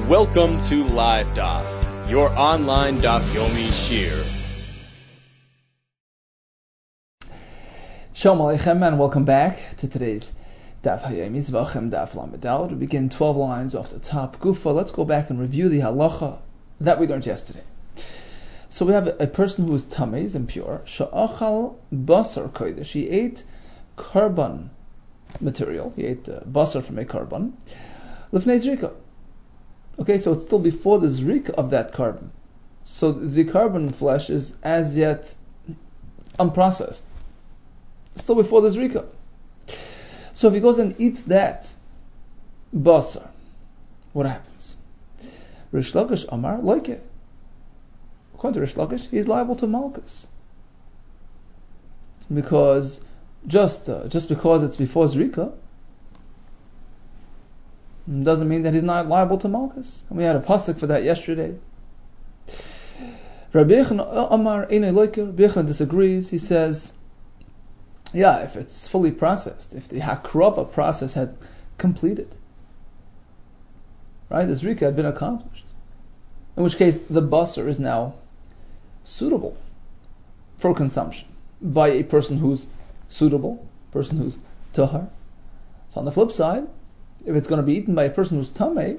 Welcome to Live Daf, your online Daf Yomi Shir. Shalom Aleichem and welcome back to today's Daf Yomi Zvachem Daf Lamed. We begin 12 lines off the top. Gufa, let's go back and review the halacha that we learned yesterday. So we have a person who is tamei, is impure. Sha'achal basar kodesh. He ate carbon material. He ate basar from a carbon. Lifnei zrika. Okay, so it's still before the zrika of that carbon. So the carbon flesh is as yet unprocessed. It's still before the zrika. So if he goes and eats that basar, what happens? Rish Lakish Amar like it. According to Rish Lakish, he's liable to malchus. Because just because it's before zrika doesn't mean that he's not liable to malchus. And we had a pasuk for that yesterday. Rabbi Yechon Amar Einay Loiker. Rabbi Yechon disagrees. He says, yeah, if it's fully processed, if the hakrava process had completed, right, the zrika had been accomplished, in which case the basar is now suitable for consumption by a person who's suitable, person who's tahar. So on the flip side, if it's going to be eaten by a person who's tamei,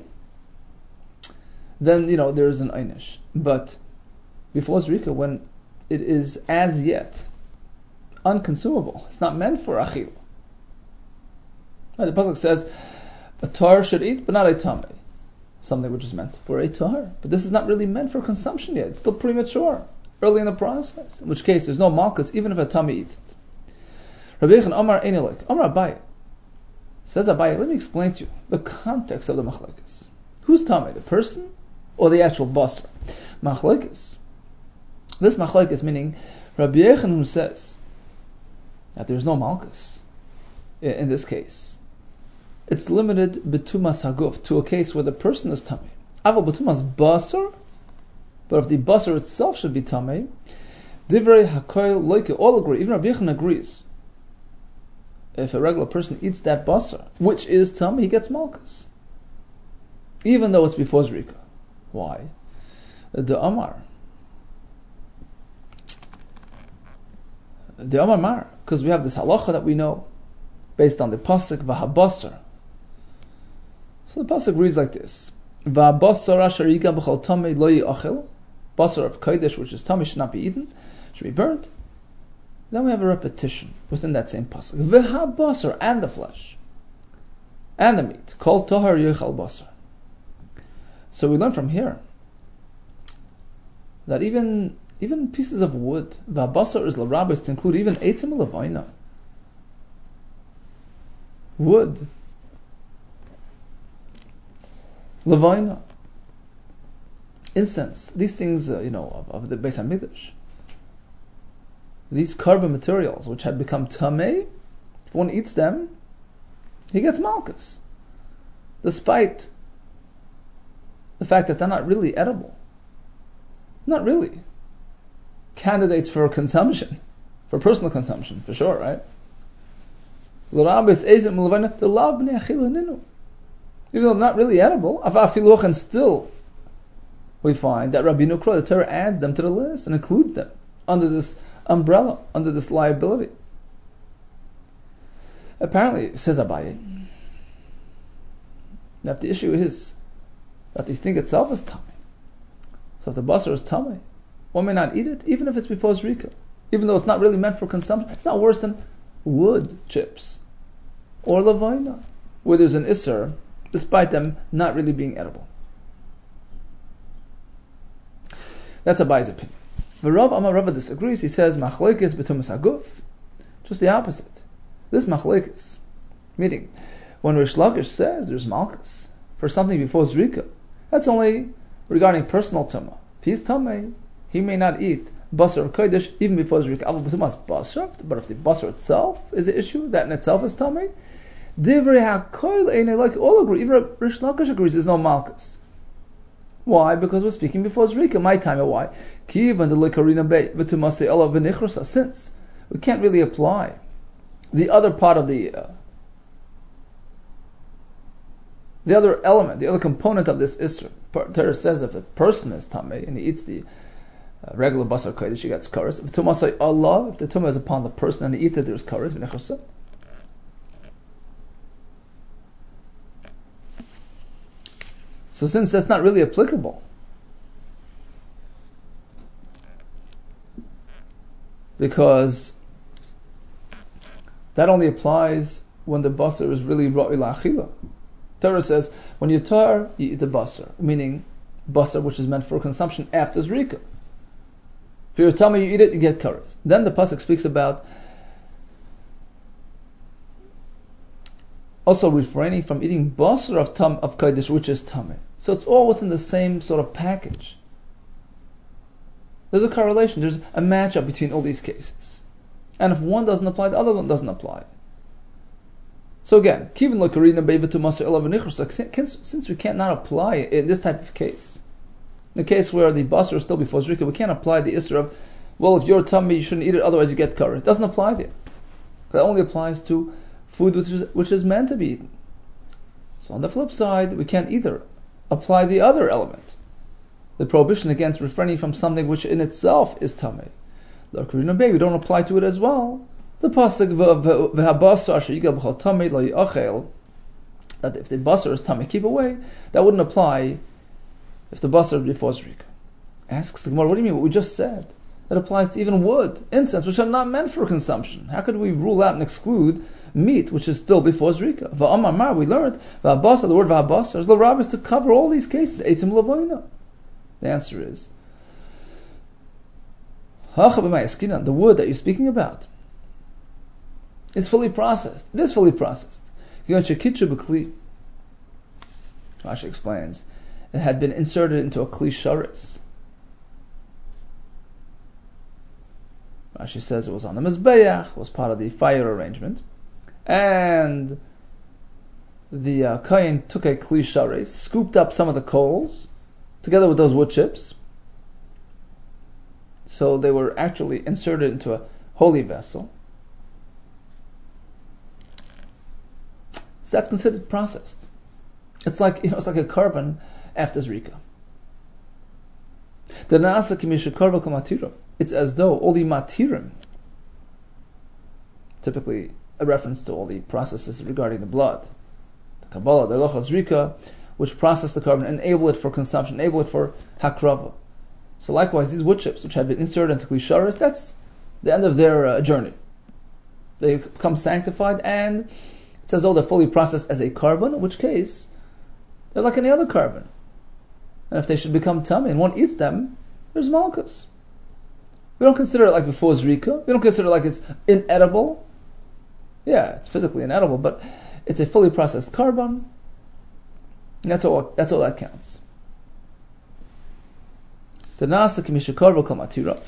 then there is an einish. But before zrika, when it is as yet unconsumable, it's not meant for achil. Right, the pasuk says a tahar should eat, but not a tamei, something which is meant for a tahar. But this is not really meant for consumption yet. It's still premature, early in the process. In which case, there's no malchus even if a tamei eats it. Rabbi Yechon Amar Einay Amar Abaye. Says Abaye, let me explain to you the context of the machlokes. Who's tamei, the person or the actual basar? Machlokes. This machlokes meaning Rabbi Yechon who says that there's no malchus in this case. It's limited betumas haguf to a case where the person is tamei. Aval betumas basar, but if the basar itself should be tamei, divrei hakoil loike, all agree. Even Rabbi Yechon agrees. If a regular person eats that basar, which is tamei, he gets malchus, even though it's before zrika. Why? The Amar Mar, because we have this halacha that we know based on the pasuk v'habasar. So the pasuk reads like this: V'habasar asher yiga b'chol tamei lo yi'achel. Basar of kodesh, which is tamei, should not be eaten, should be burnt. Then we have a repetition within that same pasuk. V'habasar, and the flesh, and the meat. Kol tahar yichal basar. So we learn from here that even pieces of wood, v'habasar is l'rabis, to include even eitzim l'vayna. Wood, l'vayna, incense, these things, of the Beis HaMikdash. These carbon materials, which had become tamei, if one eats them, he gets malchus, despite the fact that they're not really edible. Not really. Candidates for consumption, for personal consumption, for sure, right? Even though not really edible, and still we find that Rabbi Nukra, the Torah, adds them to the list and includes them under this umbrella, under this liability. Apparently, says Abaye, that the issue is that the thing itself is tamei. So if the basar is tamei, one may not eat it, even if it's before zrika, even though it's not really meant for consumption. It's not worse than wood chips or levina, where there's an isser, despite them not really being edible. That's Abaye's opinion. The Rav Amar Rava disagrees. He says machlokes betumas haguf, just the opposite. This machlokes, meaning when Rish Lakish says there's malchus for something before zrika, that's only regarding personal tumah. If he's tamei, he may not eat basar kodesh even before zrika. But if the basar itself is the issue, that in itself is tamei, divrei hakoil einay like, all agree. Even Rish Lakish agrees there's no malchus. Why? Because we're speaking before zrika. My time, why? Since we can't really apply the other part of the other element, the other component of this isra, Torah says if a person is tamei and he eats the regular basar kodesh, he gets kares. If tumasai Allah, if the tumah is upon the person and he eats it, there's kares v'nechasa. So since that's not really applicable, because that only applies when the basar is really ra'i la'achila. Torah says when you tar, you eat the basar, meaning basar which is meant for consumption after zrika. If you're tummy, you eat it, you get kares. Then the pasuk speaks about also refraining from eating basar of kodesh, which is tummy. So it's all within the same sort of package. There's a correlation, there's a matchup between all these cases. And if one doesn't apply, the other one doesn't apply. So again, since we can't not apply it in this type of case, in the case where the basar is still before zrika, we can't apply the isra of, well, if you're tummy, you shouldn't eat it, otherwise you get kares. It doesn't apply there. It only applies to food which is meant to be eaten. So on the flip side, we can't either apply the other element, the prohibition against refraining from something which in itself is tamei. We don't apply to it as well. The pasuk that if the basar is tamei, keep away, that wouldn't apply if the basar is before zrika. Asks the Gemara, what do you mean? What we just said? That applies to even wood, incense, which are not meant for consumption. How could we rule out and exclude meat, which is still before zrika? Va'amar, we learned, va'abasar, the word va'abasar is l'rab, is to cover all these cases. Eitzim lavoina. The answer is, the wood that you're speaking about is fully processed. It is fully processed. Rashi explains, it had been inserted into a kli sharis. Rashi says it was on the mizbeach, was part of the fire arrangement, and the kohen took a kli sharis, scooped up some of the coals together with those wood chips. So they were actually inserted into a holy vessel. So that's considered processed. It's like it's like a carbon after zrika. It's as though all the matirim, typically a reference to all the processes regarding the blood, the Kabbalah, the Halacha Zrika, which process the carbon, enable it for consumption, enable it for hakrava. So likewise, these wood chips, which had been inserted into kli sharis, that's the end of their journey. They become sanctified, and it says, they're fully processed as a carbon, in which case, they're like any other carbon. And if they should become tummy and one eats them, there's malchus. We don't consider it like before zrika. We don't consider it like it's inedible. Yeah, it's physically inedible, but it's a fully processed carbon. And that's all that counts. The nasa kimishakarva kamatira.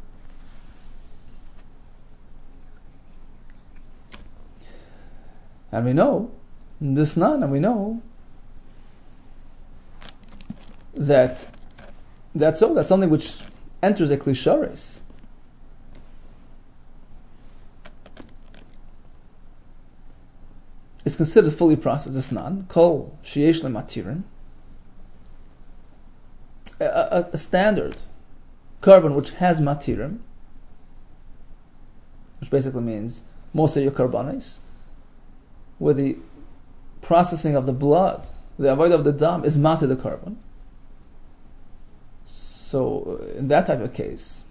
And we know this nan, and we know that that's something which enters a kli sharis. It's considered fully processed as nan, kol sheyesh lematirin, a standard carbon which has matirim, which basically means most of your carbonates, where the processing of the blood, the avoid of the dam, is matir the carbon. So in that type of case,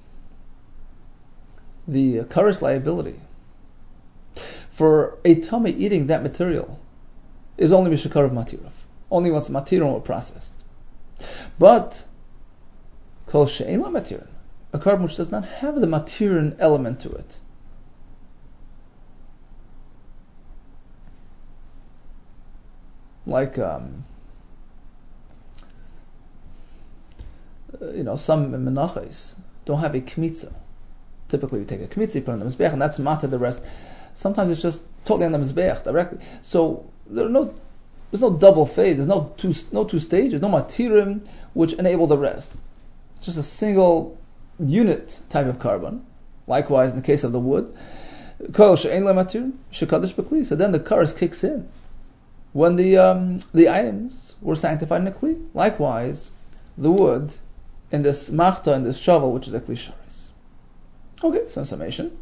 the kares liability for a tummy eating that material is only mishakar of matirav, only once matirim were processed. But kol she'ein la matirin, a carbon which does not have the matirin element to it, like some menachos don't have a kmitza. Typically, you take a kmitza, you put it on the mizbeach, and that's matter the rest. Sometimes it's just totally on the mizbeach directly. So there's no double phase. There's no two stages. No matirim which enable the rest. It's just a single unit type of carbon. Likewise, in the case of the wood, so then the kares kicks in. when the items were sanctified in a kli. Likewise, the wood in this machta, in this shovel, which is a kli sharis. Okay, so in summation,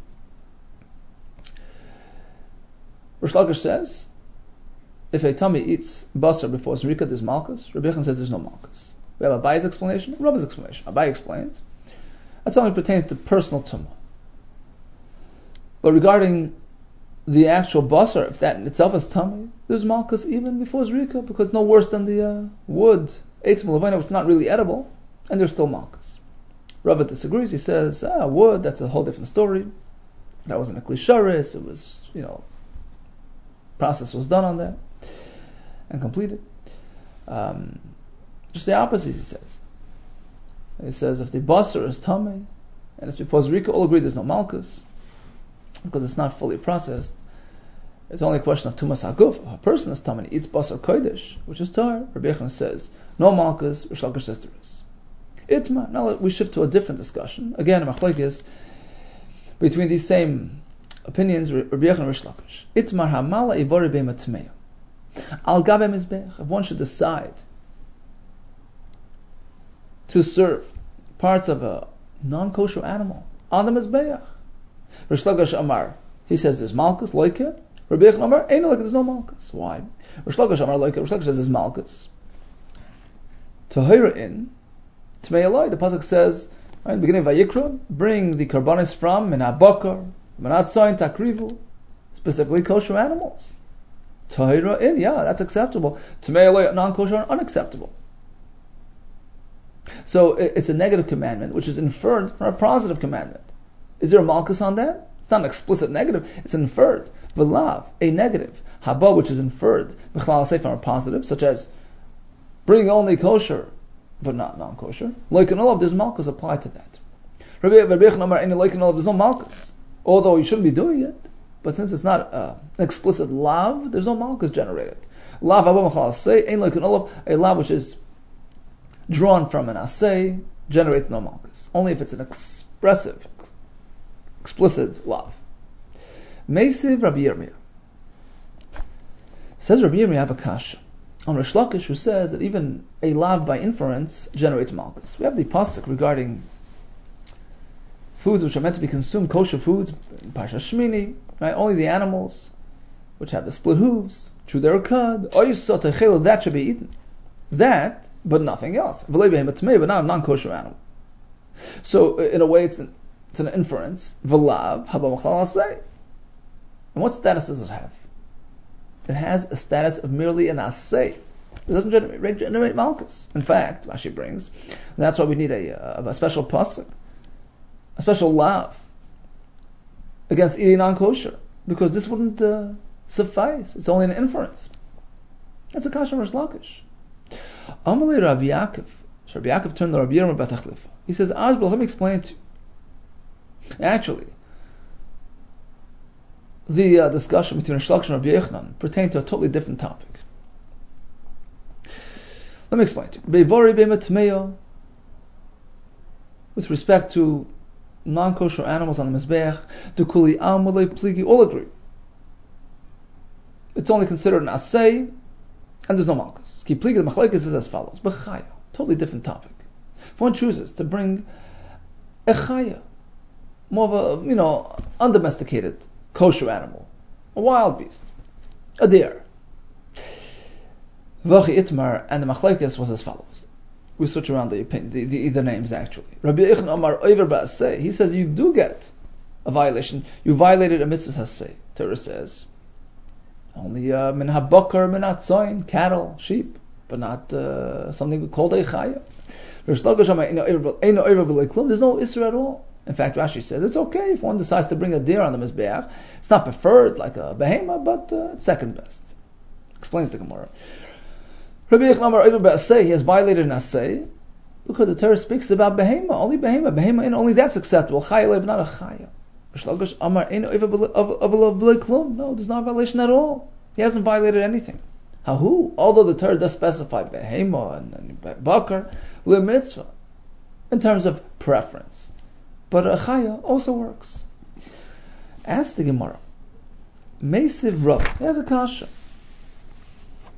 Rish Lakish says, if a tummy eats basar before zrika, there's malchus. Rabbi Yechon says there's no malchus. We have Abayi's explanation, Rabbi's explanation. Abayi explains that's only pertaining to personal tumah. But regarding the actual basar, if that in itself is tummy, there's malchus even before zrika, because it's no worse than the wood, eitzim levina, which is not really edible, and there's still malchus. Rabbi disagrees. He says, wood, that's a whole different story. That wasn't a kli sharis. It was, process was done on that and completed. Just the opposite, he says. He says if the basar is tamei and it's before zrika, all agree there's no malchus because it's not fully processed. It's only a question of tumas haguf. If a person is tamei, eats basar kodesh, which is tar. Rabbi Yechon says no malchus. Rish Lakish says there is. Itma. Now we shift to a different discussion. Again, machlokes between these same opinions, Rabbi Yechon and Rish Lakish. Itmar hamala ibori beima tmeya. Al gabe mizbech. If one should decide to serve parts of a non-kosher animal on the mizbeach, Rish Lakish Amar, he says there's malchus, loike. Rabbi Yechon Amar, ain't like there's no malchus. Why? Rish Lakish Amar, loike. Rish Lakish says there's malchus. Tahira in Tmei Eloi, the pasuk says, right, in the beginning of Vayikra, bring the karbanis from Minat Bakar, Minat Soin, Takrivu, specifically kosher animals. Tahira in, yeah, that's acceptable. Tmei Eloi, non-kosher, unacceptable. So it's a negative commandment, which is inferred from a positive commandment. Is there a malchus on that? It's not an explicit negative, it's inferred. V'lav, a negative. Haba, which is inferred, b'chlal say from a positive, such as bring only kosher, but not non-kosher. Like an olav, there's malchus applied to that. Rabbi Yechon Amar, any like an olav, there's no malchus. Although you shouldn't be doing it, but since it's not an explicit lav, there's no malchus generated. Lav haba b'chlal say, ain't like an olav, a lav which is drawn from an asay, generates no malchus. Only if it's an expressive, explicit lav. Meisiv Rabbi Yirmiyah. Says Rabbi Yirmiyah have a kasha on Rish Lakish, who says that even a lav by inference generates malchus. We have the pasuk regarding foods which are meant to be consumed, kosher foods, in Parsha Shmini, right? Only the animals which have the split hooves, chew their cud, that should be eaten. That, but nothing else. But not a non-kosher animal. So, in a way, it's an inference. V'lav haba machlal asay. And what status does it have? It has a status of merely an asay. It doesn't generate malchus. In fact, Rashi brings, and that's why we need a special pasuk, a special lav against eating non-kosher, because this wouldn't suffice. It's only an inference. That's a kasha Rish Lakish. Amalei Rabbi Yaakov. So Rabbi Yaakov turned to Rabbi Yirmiyah Bat Achlifa. He says, Azbel, let me explain it to you. Actually, the discussion between Rish Lakish and Rabbi Yochanan pertained to a totally different topic. Let me explain to you. Beivori beimatmeya, with respect to non-kosher animals on the Mizbeach, the Kuli Amalei Pligi, all agree. It's only considered an asay, and there's no malchus. Ki Pligi, the machlokes is as follows. B'chaya, totally different topic. If one chooses to bring a chaya, more of a, undomesticated kosher animal, a wild beast, a deer. V'chi itmar, and the machlokes was as follows. We switch around the names actually. Rabbi Yechon Amar Oiver Ba'aseh, he says you do get a violation. You violated a mitzvah haseh. Torah says only min habakar, min atzoin, cattle, sheep, but not something called a chaya. There's no isra at all. In fact, Rashi says it's okay if one decides to bring a deer on the mizbeach. It's not preferred like a behema, but it's second best. Explains the Gemara. Rabbi Yechon Amar Oiver Ba'aseh, he has violated an aseh because the Torah speaks about behema, only behema, and only that's acceptable. Chaya, but not a chaya. No, there's not a violation at all. He hasn't violated anything. Who? Although the Torah does specify behema and bakar, mitzvah, in terms of preference. But a chaya also works. Ask the Gemara. Meisiv Rav, he has a kasha.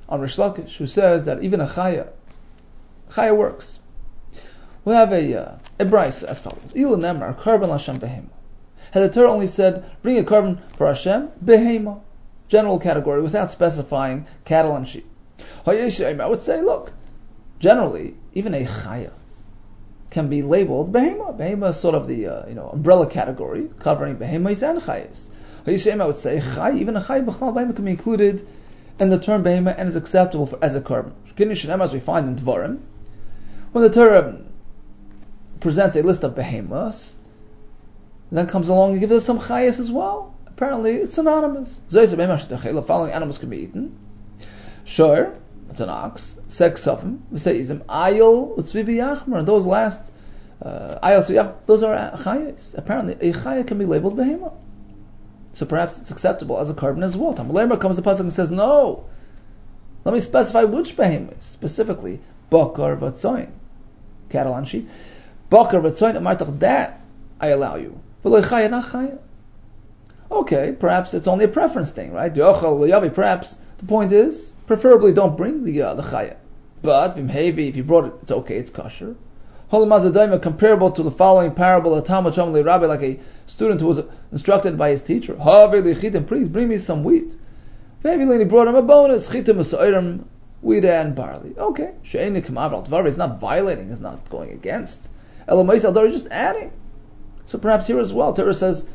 on Rish Lakish, who says that even a chaya works. We have a brisa as follows: Ilu nemar karban l'Hashem behema. Had the Torah only said, bring a carbon for Hashem, behema, general category, without specifying cattle and sheep. I would say, look, generally, even a chaya can be labeled behema. Behema is sort of the umbrella category covering behemas and chayas. I would say even a chay b'chlal behema can be included in the term behema and is acceptable as a carbon. As we find in Dvarim, when the Torah presents a list of behemas, then comes along and gives us some chayas as well. Apparently, it's synonymous. The following animals can be eaten. Sure, it's an ox. Seksafim, v'seizim, ayil, utzvivi yachmer. Those last, ayil, tzvivi, those are chayas. Apparently, a chaya can be labeled behema. So perhaps it's acceptable as a carbon as well. Tamalema comes to the pasuk and says, no, let me specify which behemas, specifically, bakar v'tzoin, cattle and sheep. Bakar v'tzoin, amartach, that I allow you. V'lo chaya, not chaya. Okay, perhaps it's only a preference thing, right? Perhaps the point is, preferably don't bring the chaya. But if you brought it, it's okay, it's kosher. Comparable to the following parable, a Talmud Shamli Rabbi, like a student who was instructed by his teacher. Please bring me some wheat. Maybe he brought him a bonus, wheat and barley. Okay, it's not violating, it's not going against. They're just adding. So perhaps here as well, Torah says,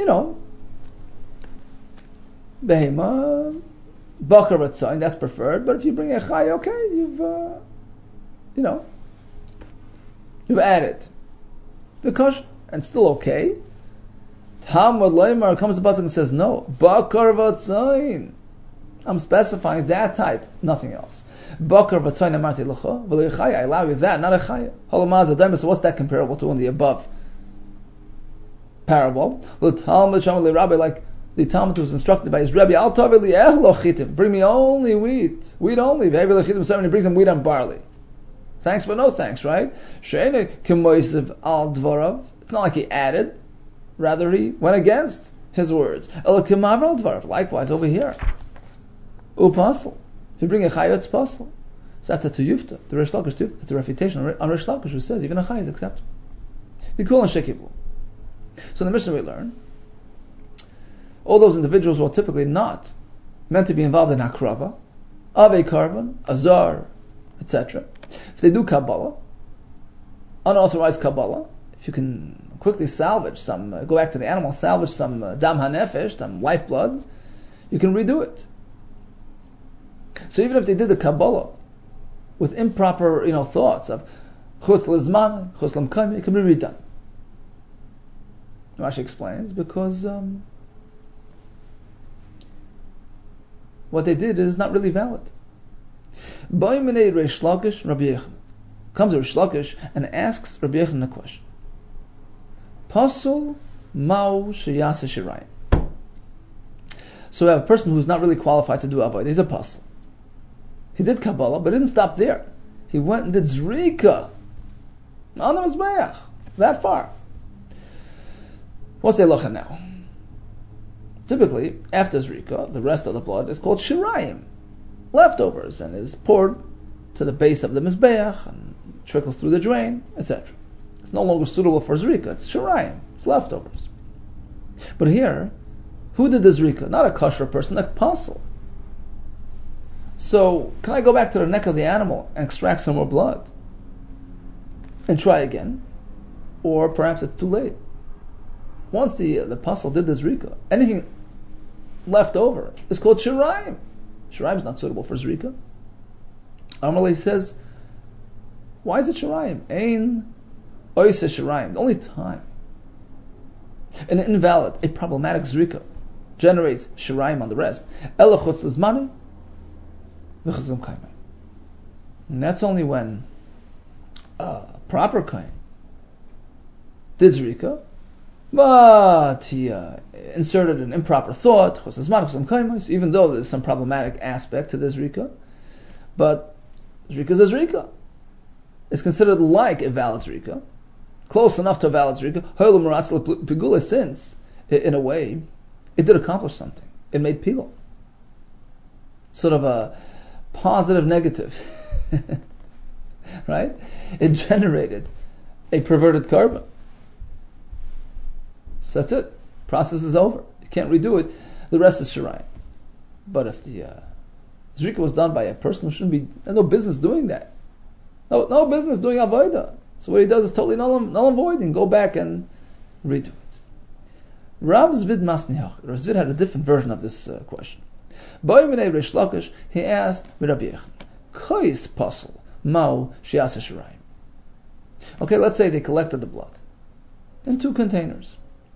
behema, bakar v'tzayin, that's preferred. But if you bring a chay, okay, you've added because and still okay. Talmud Leimar comes to the pasuk and says, no, bakar v'tzayin. I'm specifying that type, nothing else. Bakar v'tzayin amarti l'cha, v'lo chaya. I allow you that, not a chaya. So what's that comparable to in the above parable? The Talmud Shamli Rabbi, like the Talmud was instructed by his Rebbe, Al tavi li ehlo chitim, bring me only wheat only. V'hevi lechitim, so he brings him wheat and barley. Thanks, but no thanks, right? She'ene kemoisiv al dvarav. It's not like he added, rather he went against his words. El kemav al dvarav. Likewise over here, u'pasel. If you bring a chayah, it's pasel. So that's a tuyufta. The Rish Lakish tuyufta. It's a refutation on Rish Lakish, who says even a chayah is acceptable. Vikul and shekiblu. So in the Mishnah we learn, all those individuals who are typically not meant to be involved in hakrava, of a carbon, azar, etc. If they do Kabbalah, unauthorized Kabbalah, if you can quickly salvage some, go back to the animal, salvage some dam hanefesh, some lifeblood, you can redo it. So even if they did the Kabbalah with improper, thoughts of chutz lizman, chutz l'mkayim, it can be redone. Rashi explains because what they did is not really valid. Ba'imene Reish Lakish, Rabbi Yechon comes to Reish Lakish and asks Rabbi Yechon a question. Pasul mau sheyase shirayim. So we have a person who's not really qualified to do avodah. He's a pasul. He did Kabbalah, but didn't stop there. He went and did zrika on the mizbeach, that far. What's the halacha now? Typically, after zrika, the rest of the blood is called shirayim, leftovers, and is poured to the base of the mizbeach and trickles through the drain, etc. It's no longer suitable for zrika. It's shirayim. It's leftovers. But here, who did the zrika? Not a kosher person, a pasul. So, can I go back to the neck of the animal and extract some more blood and try again? Or perhaps it's too late. Once the pasul did the zrika, anything left over is called shirayim. Shirayim is not suitable for zrika. Amalei says, why is it shirayim? Ein oise shirayim. The only time an invalid, a problematic zrika generates shirayim on the rest, ela chutz lizmani v'chazim kaimai. And that's only when proper kain did zrika, but he inserted an improper thought, even though there's some problematic aspect to the zrika, but zrika is a zrika. It's considered like a valid zrika, close enough to a valid zrika, since, in a way, it did accomplish something. It made pigul. Sort of positive, negative. Right? It generated a perverted carbon. So that's it. Process is over. You can't redo it. The rest is Shirayim. But if the Zrika was done by a person who shouldn't be, no business doing that. No business doing Avodah. So what he does is totally null and void, and go back and redo it. Rav Zvid Masnihach. Rav Zvid had a different version of this question. Ba'yminei Reish Lakish, he asked Rabbi Yechon, Kois Pasel Mao Shiasa Shirayim. Okay, let's say they collected the blood in 2 containers.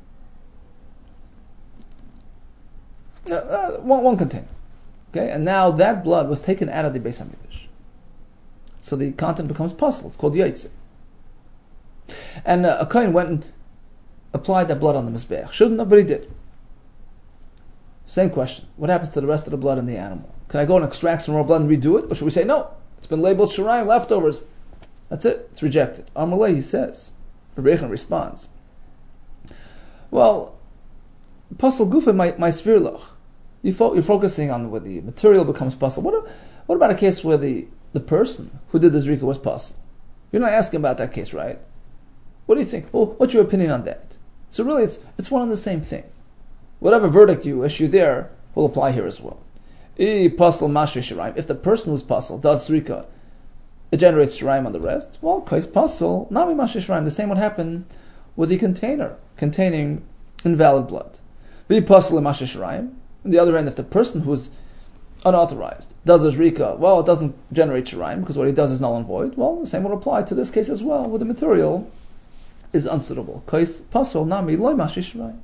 One container. Okay, and now that blood was taken out of the Beis HaMikdash. So the content becomes puzzle. It's called Yaitse. And a Kohen went and applied that blood on the Mizbeach. Shouldn't have, but he did. Same question. What happens to the rest of the blood in the animal? Can I go and extract some more blood and redo it? Or should we say, no, it's been labeled Shirayim, leftovers. That's it. It's rejected. Amalei, he says. Rabbi Yechon responds, well, Pasal Gufa, my svirlach. You're focusing on where the material becomes pasal. What about a case where the person who did the zrika was pasal? You're not asking about that case, right? What do you think? Well, what's your opinion on that? So really, it's one and the same thing. Whatever verdict you issue there will apply here as well. Pasal mashri shirayim. If the person who's pasal does zrika, it generates shirayim on the rest. Well, kais pasal nami mashri shirayim. The same would happen with the container containing invalid blood. The pasal mashri shirayim. On the other hand, if the person who's unauthorized does a zrika, well, it doesn't generate shirayim because what he does is null and void. Well, the same would apply to this case as well, where the material is unsuitable. Kais pasol nami loy mashi shirayim.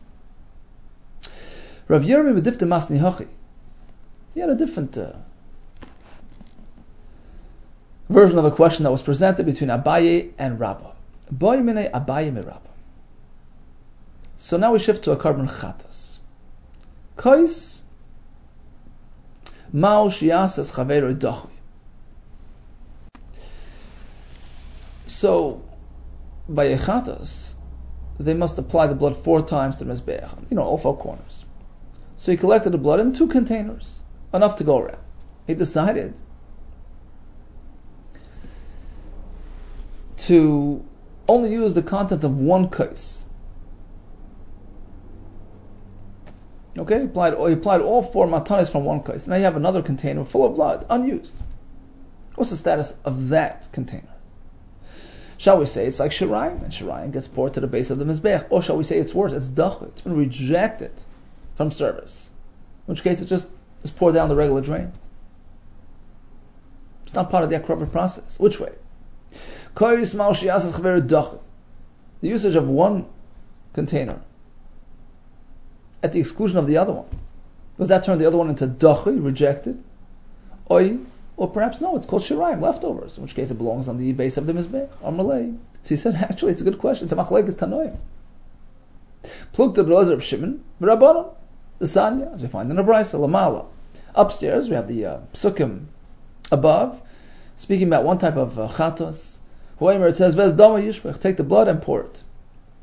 Rav Yermi v'difte masni hachi. He had a different version of a question that was presented between Abaye and Rabbah. Boy minei Abaye me Rabbah. So now we shift to a carbon chatas. Kais Mao Shiasas Chaveru Dachi. So by Echatas, they must apply the blood 4 times to the Mizbeach, all 4 corners. So he collected the blood in 2 containers, enough to go around. He decided to only use the content of 1 kais. Okay, he applied all 4 matanis from 1 kais. Now you have another container full of blood, unused. What's the status of that container? Shall we say it's like Shirayim, and Shirayim gets poured to the base of the Mizbech? Or shall we say it's worse, it's Dachut, it's been rejected from service? In which case it just is poured down the regular drain. It's not part of the Akrover process. Which way? The usage of 1 container at the exclusion of the other one. Does that turn the other one into Dachi, rejected? Or perhaps no, it's called Shirayim, leftovers, in which case it belongs on the base of the Mizbech, or Malay. So he said, actually, it's a good question. It's a machlekes tanoim. Plug to B'Elezer of Shimon, B'Rabbanan, the Sanya, as we find in the Brisa, Lamala. Upstairs, we have the psukim above, speaking about one type of chatos. Where it says, Vez Dama Yishbech, take the blood and pour it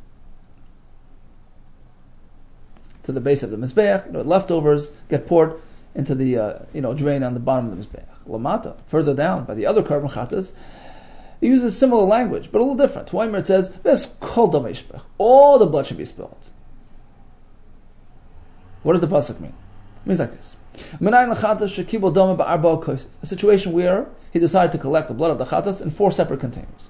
to the base of the Mizbech. Leftovers get poured into the drain on the bottom of the Mizbech. Lamata, further down by the other carbon chatas, it uses similar language, but a little different. Where it says, Vez Kol Dama Yishbech, all the blood should be spilled. What does the pasuk mean? It means like this: a situation where he decided to collect the blood of the chatas in 4 separate containers.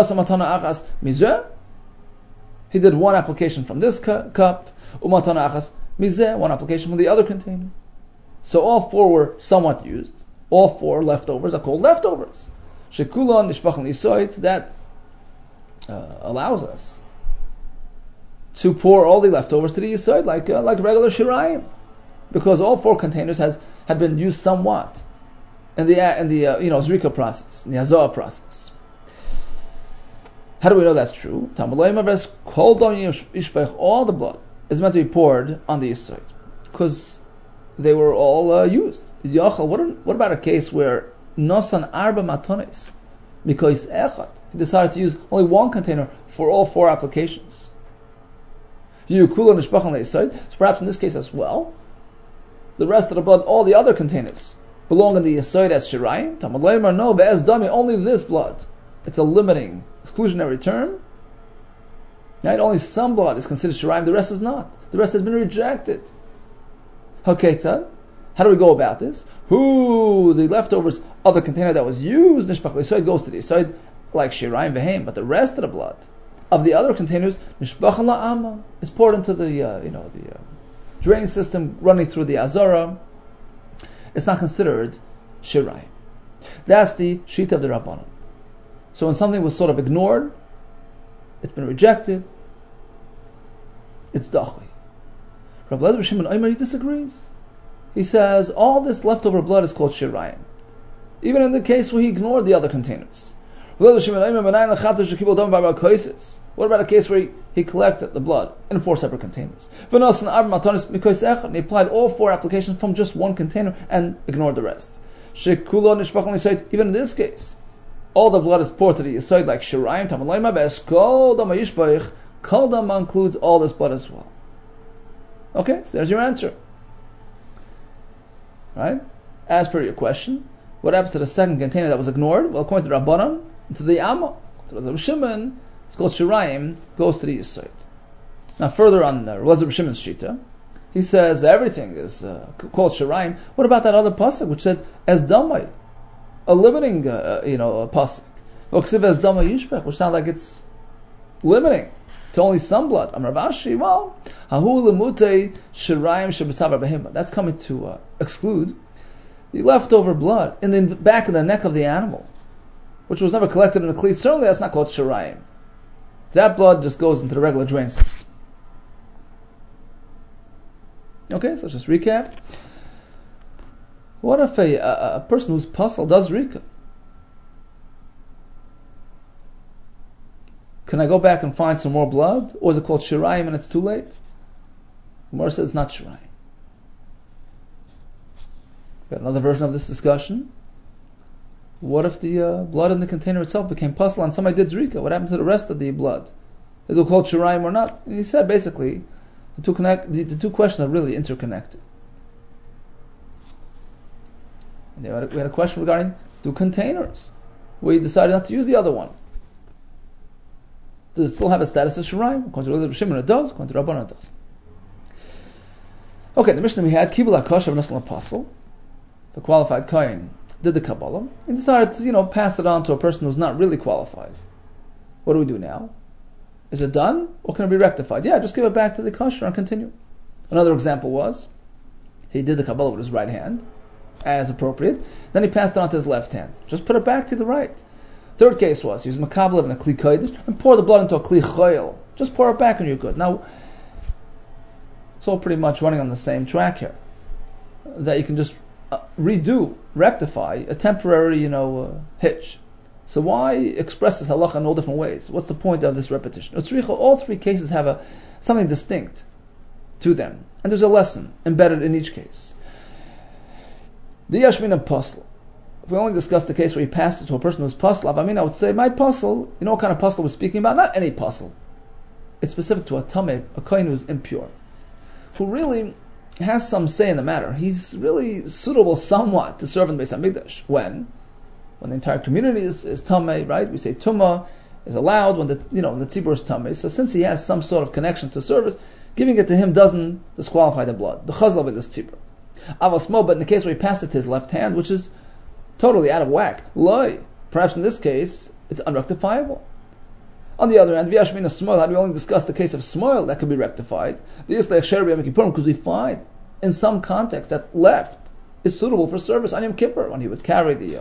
He did 1 application from this cup, one application from the other container. So all 4 were somewhat used. All 4 leftovers are called leftovers. That allows us to pour all the leftovers to the yisoid like regular shirayim, because all 4 containers had been used somewhat in the zrika process, in the hazah process. How do we know that's true? All the blood is meant to be poured on the yisoid because they were all used. What about a case where nosan arba matones because echad, he decided to use only 1 container for all 4 applications? So perhaps in this case as well, the rest of the blood, all the other containers belong in the Yesod as Shirayim? Talmud Leimer, no, Be'ez Dami, only this blood. It's a limiting, exclusionary term. Right? Only some blood is considered Shirayim, the rest is not. The rest has been rejected. Haketzad. How do we go about this? Who the leftovers of the container that was used, Nishbach L'Yesod, goes to the Yesod like Shirayim Vehem, but the rest of the blood of the other containers, Nishbach La'ama, is poured into the drain system running through the Azara. It's not considered Shirayim. That's the sheet of the Rabbanan. So when something was sort of ignored, it's been rejected, it's Dachi. Rabbi Elazar Shimon Omer, he disagrees. He says all this leftover blood is called Shirayim, even in the case where he ignored the other containers. What about a case where he collected the blood in 4 separate containers? And he applied all 4 applications from just one container and ignored the rest. Even in this case, all the blood is poured to the Yesod like Shirayim. Kol Dama includes all this blood as well. Okay, so there's your answer. Right? As per your question, what happens to the second container that was ignored? Well, according to Rabbanan, to the Amma, to Rabbi Shimon, it's called Shirayim, goes to the Yesod. Now further on Rabbi Shimon's Shita, he says everything is called Shirayim. What about that other pasuk which said as Damai, a limiting a pasuk, as Damai Yishbech, which sounds like it's limiting to only some blood. Amar Rashi, well, Hahu Lemutei Shirayim Shebetzav Behima. That's coming to exclude the leftover blood in the back of the neck of the animal, which was never collected in a kli. Certainly that's not called Shirayim. That blood just goes into the regular drain system. Okay, so let's just recap. What if a person who's puzzled does Rika? Can I go back and find some more blood? Or is it called Shirayim and it's too late? Gemara says it's not Shirayim. Got another version of this discussion. What if the blood in the container itself became puzzle and somebody did Zrika? What happened to the rest of the blood? Is it called Shirayim or not? And he said basically the two questions are really interconnected. And we had a question regarding 2 containers. We decided not to use the other one. Does it still have a status of Shirayim? According to Rabbi Shimon it does, according to Rabbanan it does. Okay, the Mishnah we had, Kibul HaKosher of Nasan Apostle, the qualified Kohen, did the Kabbalah, and decided to, pass it on to a person who's not really qualified. What do we do now? Is it done, or can it be rectified? Yeah, just give it back to the Kosher and continue. Another example was, he did the Kabbalah with his right hand, as appropriate, then he passed it on to his left hand. Just put it back to the right. Third case was, he was Makabel in a Kli Kodesh, and pour the blood into a Kli Choyel. Just pour it back and you're good. Now, it's all pretty much running on the same track here. That you can just rectify a temporary, hitch. So why express this halacha in all different ways? What's the point of this repetition? All 3 cases have something distinct to them. And there's a lesson embedded in each case. The Yashmin Apostle. If we only discuss the case where he passed it to a person who's puzzle, I would say my puzzle, what kind of puzzle we're speaking about? Not any puzzle. It's specific to a tameh, a kohen who's impure, who really has some say in the matter. He's really suitable somewhat to serve in Beis Hamikdash. When the entire community is tameh, right? We say tumah is allowed when the tzibur is tameh. So since he has some sort of connection to service, giving it to him doesn't disqualify the blood. The chazal of it is tzibur. Avasmo, but in the case where he passed it to his left hand, which is totally out of whack, loy. Perhaps in this case, it's unrectifiable. On the other hand, v'yashmin smoil, how do we only discuss the case of smoil that could be rectified? The Yislech Sher B'Yom Kippurim, because we find in some context that left is suitable for service on Yom Kippur when he would carry the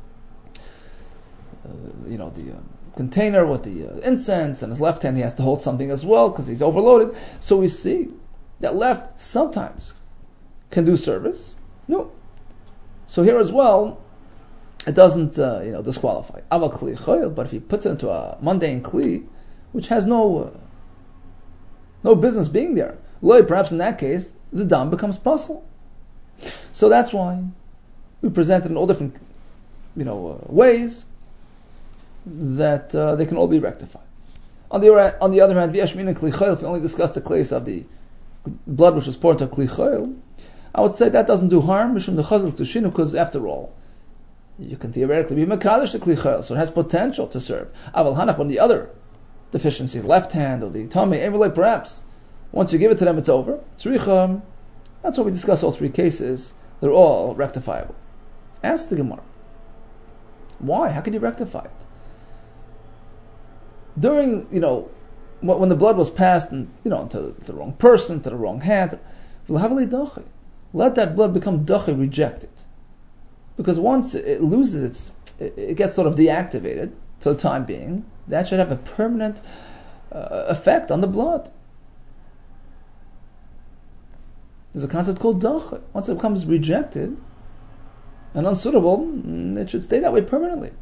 container with the incense, and his left hand he has to hold something as well because he's overloaded. So we see that left sometimes can do service. No. So here as well, it doesn't disqualify. Aval kli choyel, but if he puts it into a mundane kli, which has no business being there, perhaps in that case the dam becomes puzzle. So that's why we present it in all different ways that they can all be rectified. On the other hand, v'yashmin and kli choyel, if we only discuss the case of the blood which was poured into kli choyel, I would say that doesn't do harm, because after all, you can theoretically be mekadosh the kli chayil, so it has potential to serve. Aval hanach on the other deficiency, left hand or the tummy, perhaps once you give it to them, it's over. Tzricha, that's why we discuss all three cases. They're all rectifiable. Ask the Gemara, why? How can you rectify it? During, when the blood was passed, and to the wrong person, to the wrong hand, let that blood become dachi, rejected. Because once it loses it gets sort of deactivated for the time being, that should have a permanent effect on the blood. There's a concept called dachi. Once it becomes rejected and unsuitable, it should stay that way permanently.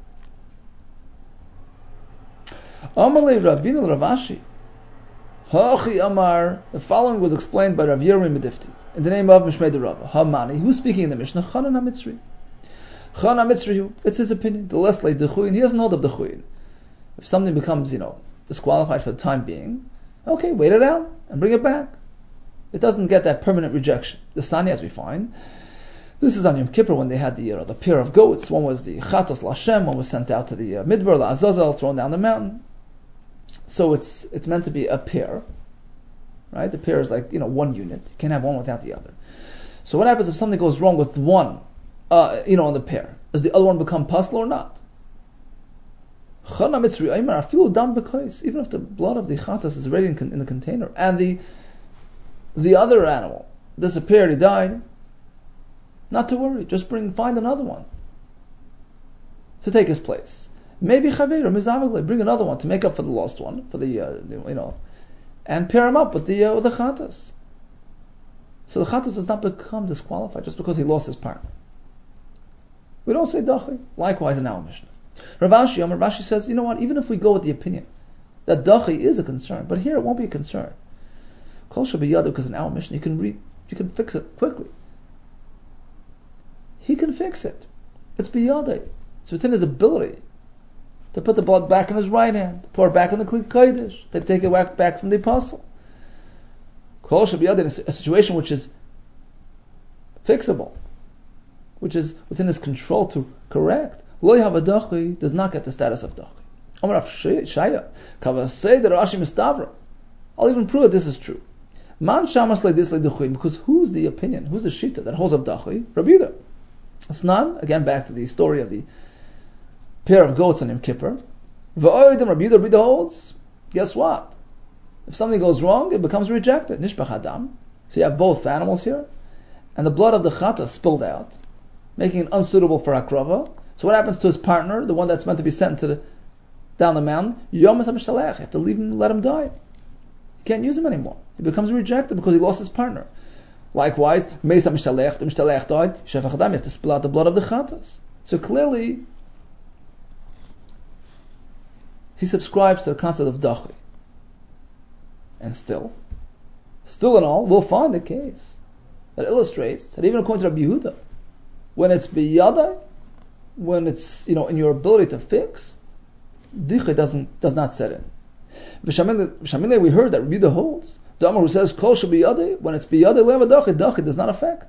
Amalei Ravina Ravashi. Hachi Amar. The following was explained by Rav Yerim Medifti in the name of Mishmei de Rava. Hamani, who's speaking in the Mishnah? Chanan HaMitzri. Chanan HaMitzri, it's his opinion. The less like Dechuyin, he doesn't hold up Dechuyin. If something becomes, disqualified for the time being, okay, wait it out and bring it back. It doesn't get that permanent rejection. The Sani, as we find, this is on Yom Kippur when they had the pair of goats. One was the Chatos Lashem, one was sent out to the Midbar La'azazel, thrown down the mountain. So it's meant to be a pair, right? The pair is like one unit. You can't have one without the other. So what happens if something goes wrong with one, on the pair? Does the other one become puzzle or not? Even if the blood of the Chatos is already in the container and the other animal disappeared, he died, not to worry, just find another one to take his place. Maybe Chaver or Mizavagle, bring another one to make up for the lost one, for and pair him up with the Chatas. So the Chatas does not become disqualified just because he lost his partner. We don't say Dachi. Likewise in our Mishnah. Rashi says, you know what, even if we go with the opinion that Dachi is a concern, but here it won't be a concern. Kol Shabiyadu, because in our Mishnah you can fix it quickly. He can fix it. It's biyadai. It's within his ability to put the blood back in his right hand, to pour it back in the Kli Kodesh, to take it back from the apostle. Kol Shabiyadai, in a situation which is fixable, which is within his control to correct. Lo Yahavadochi does not get the status of Dachi. Amar Rav Shaya, Kavasei the Rashi Mistavra. I'll even prove that this is true. Man shamas like this like Dachi, because who's the opinion? Who's the shita that holds up Dachi? Rabbi Yehuda. Asnan, again back to the story of the pair of goats on Yom Kippur. V'oidim Rabbi Yehuda holds. Guess what? If something goes wrong, it becomes rejected. Nishbach Adam. So you have both animals here, and the blood of the chata spilled out, making it unsuitable for akrava. So what happens to his partner, the one that's meant to be sent down the mountain? Yom HaMishtalech. You have to leave him, let him die. You can't use him anymore. He becomes rejected because he lost his partner. Likewise, Meis HaMishtalech, the Mishtalech died, Shefach Adam, you have to spill out the blood of the chatas. So clearly, he subscribes to the concept of Dachi. And still in all, we'll find a case that illustrates that even according to Rabbi Yehuda, when it's biyadai, when it's in your ability to fix, dicha does not set in. V'shamile, we heard that Rabbi Yehuda holds the Amar who says kol shebiyadai, when it's biyadai leva dachi does not affect.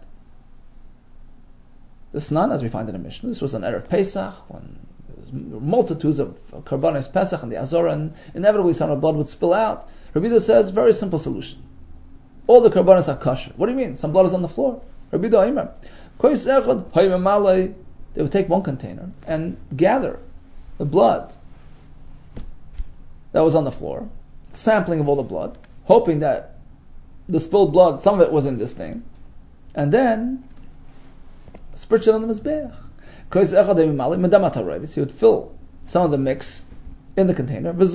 This none, as we find in the Mishnah, this was an Erev Pesach when there was multitudes of karbanos Pesach and the Azorah, and inevitably some of the blood would spill out. Rabbi Yehuda says very simple solution. All the karbanos are kosher. What do you mean? Some blood is on the floor. Rabbi Yehuda Aimer. They would take one container and gather the blood that was on the floor, sampling of all the blood, hoping that the spilled blood, some of it was in this thing, and then spritz it on the mizbeach. He would fill some of the mix in the container. They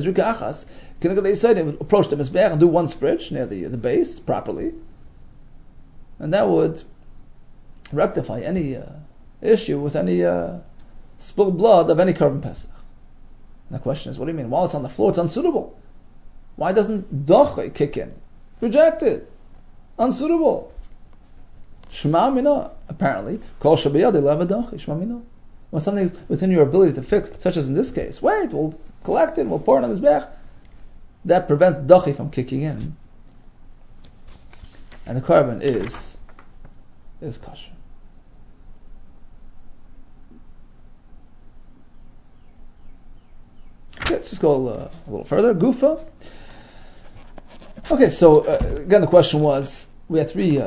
would approach the mizbeach and do one spritz near the base properly, and that would rectify any issue with any spilled blood of any korban pesach. And the question is, what do you mean? While it's on the floor, it's unsuitable. Why doesn't dachi kick in? Rejected. Unsuitable. Shema mina, apparently. Kol shabiyad eleva dachi. Shema mina. When something is within your ability to fix, such as in this case, wait, we'll collect it, we'll pour it on his back. That prevents dachi from kicking in. And the korban is is kosher. Okay, let's just go a little further. Gufa. Okay, so again, the question was, we had three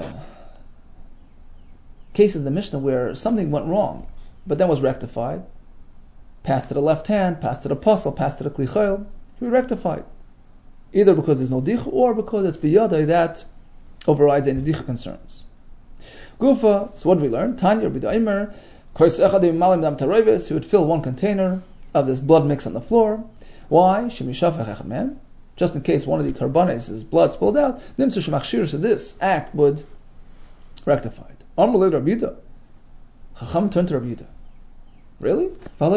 cases in the Mishnah where something went wrong, but then was rectified. Passed to the left hand, passed to the puzzle, passed to the kli chayil, can be rectified. Either because there's no dicha, or because it's biyadai that overrides any dicha concerns. Gufa, so what did we learn? Tanya b'daimer, kois echad malim dam tareves, he would fill one container of this blood mix on the floor. Why? Shemishafach echad, just in case one of the karbanes' blood spilled out, nimtzu shemachshir, so this act would rectify it. Amalei Rabbi Yehuda, Chacham turned to Rabbi Yehuda. Really?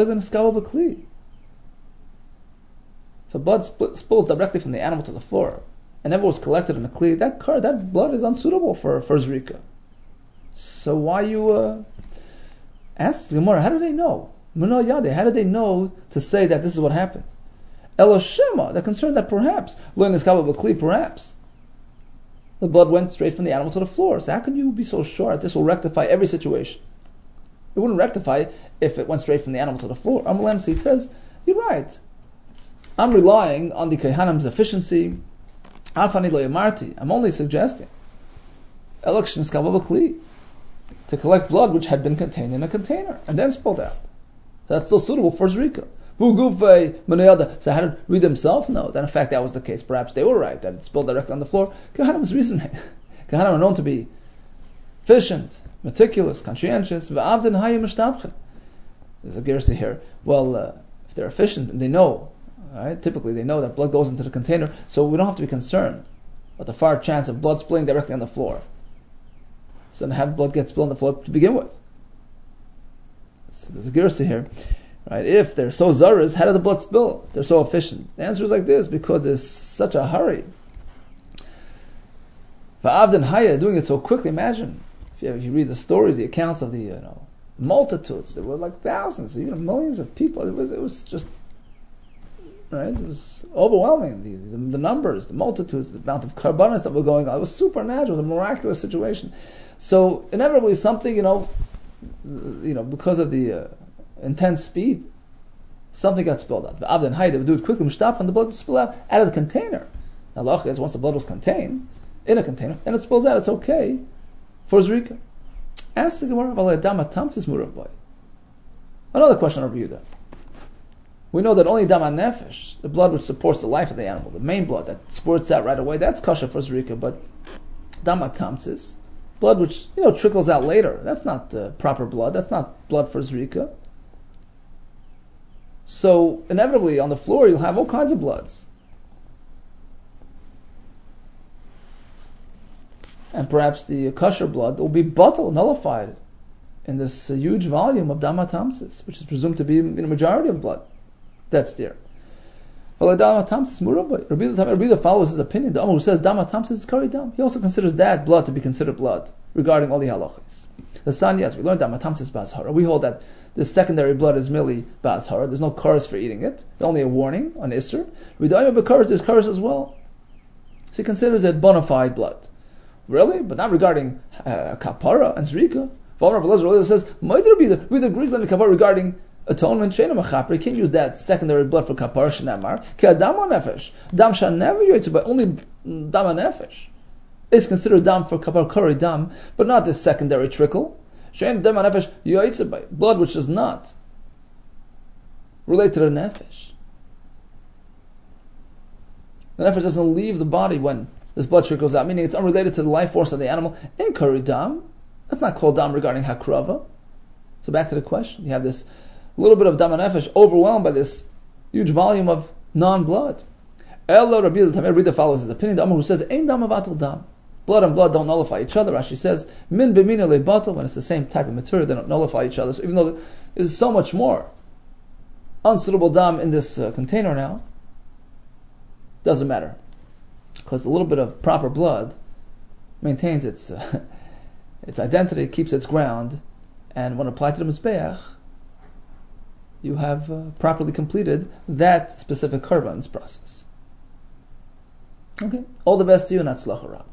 If blood spills directly from the animal to the floor, and never was collected in a kli, that blood is unsuitable for zrika. So why you ask the Gemara? How do they know? Mano Yade, how did they know to say that this is what happened? Eloshema, they're concerned that perhaps perhaps the blood went straight from the animal to the floor. So how can you be so sure that this will rectify every situation? It wouldn't rectify if it went straight from the animal to the floor. Amalamsi says, you're right. I'm relying on the Kehanim's efficiency. Afani lo yamarti. I'm only suggesting election to collect blood which had been contained in a container and then spilled out. So that's still suitable for zrika. So how did read himself? No, that in fact that was the case. Perhaps they were right that it spilled directly on the floor. Kehanim's reasoning. Kehanim are known to be efficient, meticulous, conscientious. There's a gersi here. Well, if they're efficient and they know, right, typically they know that blood goes into the container, so we don't have to be concerned about the far chance of blood spilling directly on the floor. So then how did blood get spilled on the floor to begin with? So there's a gersi here. Right? If they're so zaras, how did the blood spill? They're so efficient. The answer is like this: because there's such a hurry. Va'avdin haya, doing it so quickly. Imagine if you read the stories, the accounts of the multitudes. There were like thousands, even millions of people. It was just right. It was overwhelming. The numbers, the multitudes, the amount of karbanas that were going on. It was supernatural. It was a miraculous situation. So inevitably, something because of the intense speed, something got spilled out. The Abdin Hayy, they would do it quickly, and the blood would spill out of the container. Now, the is once the blood was contained in a container and it spills out, it's okay for zrika. Ask the Gemara, another question of Yehuda. We know that only dama nefesh, the blood which supports the life of the animal, the main blood that squirts out right away, that's kosher for zrika, but dama tamtzis, blood which trickles out later, that's not proper blood, that's not blood for zrika. So inevitably on the floor you'll have all kinds of bloods. And perhaps the kosher blood will be nullified in this huge volume of dama tamsis, which is presumed to be the majority of blood that's there. Dama tamsis murabba. Rabbi follows his opinion. The Amr who says dama tamsis is kari dam. He also considers that blood to be considered blood regarding all the halachas. The Sanyas, we learned dama tamsis ba'azhara. We hold that the secondary blood is merely ba'azhara. There's no karas for eating it. There's only a warning on Isser. There's karas as well. So he considers it bona fide blood. Really? But not regarding kapara and zrika. Rabbi says, Rabbi agrees on the kapara regarding atonement. You can't use that secondary blood for kapara shenamar. Ke'adam nefesh. Dam never yoytze, but only dam nefesh is considered dam for kapara kari dam, but not this secondary trickle. Shein dam nefesh yoytze by blood which does not relate to the nefesh. The nefesh doesn't leave the body when this blood trickles out, meaning it's unrelated to the life force of the animal. In kari dam, that's not called dam regarding hakrava. So back to the question, you have this little bit of dam nefesh overwhelmed by this huge volume of non-blood. Ella Rabbi Yehuda follows his opinion. The Amr who says, "Ein dam avatul dam." Blood and blood don't nullify each other. Rashi says, "Min b'mina lebatul." When it's the same type of material, they don't nullify each other. So even though there's so much more unsuitable dam in this container now, doesn't matter, because a little bit of proper blood maintains its identity, keeps its ground, and when applied to the mizbeach, you have properly completed that specific korban's process. Okay, all the best to you, and Hatzlacha Rab.